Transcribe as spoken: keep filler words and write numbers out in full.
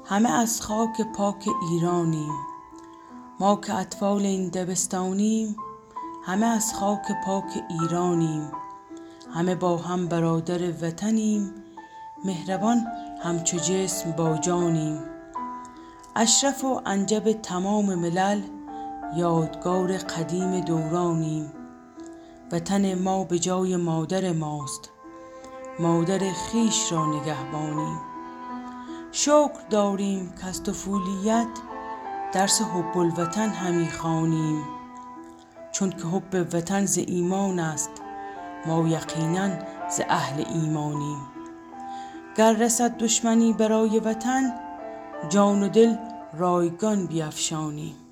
همه از خاک پاک ایرانیم. ما که اطفال این دبستانیم، همه از خاک پاک ایرانیم. همه با هم برادر وطنیم، مهربان همچو جسم با جانیم. اشرف و انجب تمام ملل، یادگار قدیم دورانیم. وطن ما به جای مادر ماست، مادر خویش را نگهبانیم. شکر داریم کز طفولیت، درس حب الوطن همی خوانیم. چون که حب وطن ز ایمان است، ما یقینا ز اهل ایمانیم. گر رسد دشمنی برای وطن، جان و دل رایگان بیفشانیم.